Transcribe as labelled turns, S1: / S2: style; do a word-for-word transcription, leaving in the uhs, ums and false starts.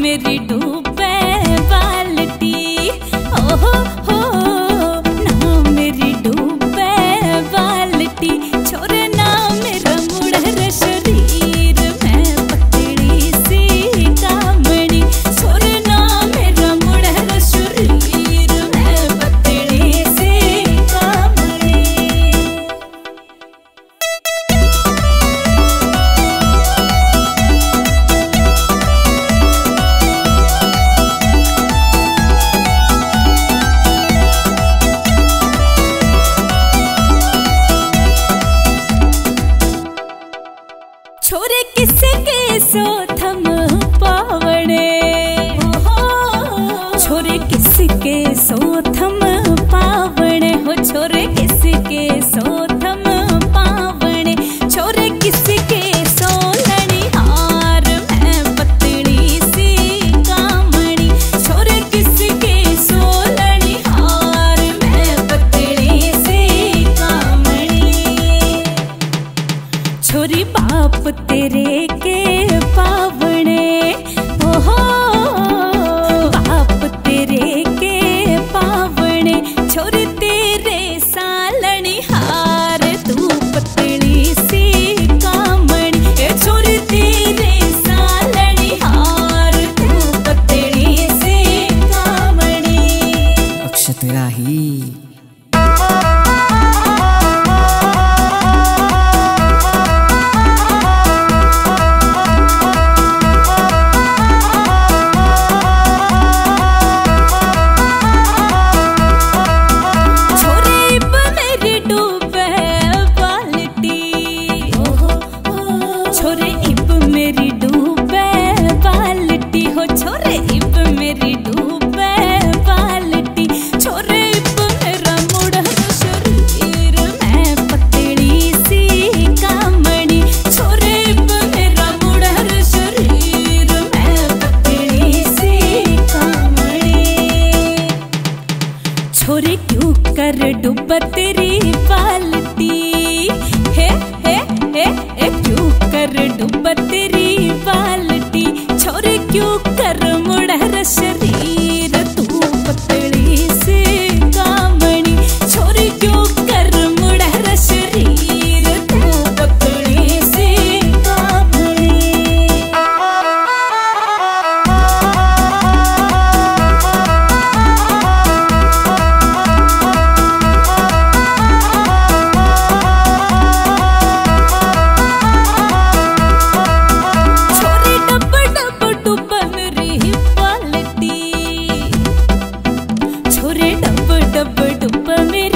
S1: मेरी डूबे बाल्टी, ओहो हो ना मेरी डूबे बाल्टी, छोरे ना मेरा मुड़र शरीर में पतली सी कामड़ी, छोरे ना मेरा मुड़र शरीर में पतली सी कामड़ी। छोरे किसे के सो थम पावणे, छोरे किसे के सो थम पावणे हो, छोरे किसे के सो थम पावणे, छोरे किसे के सो लनिहार में पतली सी कामड़ी, छोरे किसे के सो लनिहार में पतली सी कामड़ी। छोरी बाप तेरे के पावणे, ओहो बाप तेरे के पावणे, छोरी तेरे सालनी हार तू पतली सी कामड़ी, ए छोरी तेरे सालनी हार तू पतली सी कामड़ी।
S2: अक्षत राही
S1: छोरे इब मेरी डूबे बाल्टी हो, छोरे इब मेरी डूबे बाल्टी, छोरे इब मेरा मुड़र शरीर में पतली सी कामड़ी, छोरे इब मेरा मुड़र शरीर में पतली सी कामड़ी। छोरे क्यों कर डूब तेरी बाल्टी, हे हे हे हे क्यों कर डूब तेरी बाल्टी, छोरे क्यों कर मुड़र शरीर तू पतली सी कामड़ी, छोरे क्यों कर मुड़र शरीर तू पतली सी कामड़ी। छोरे डब डब डुब मेरी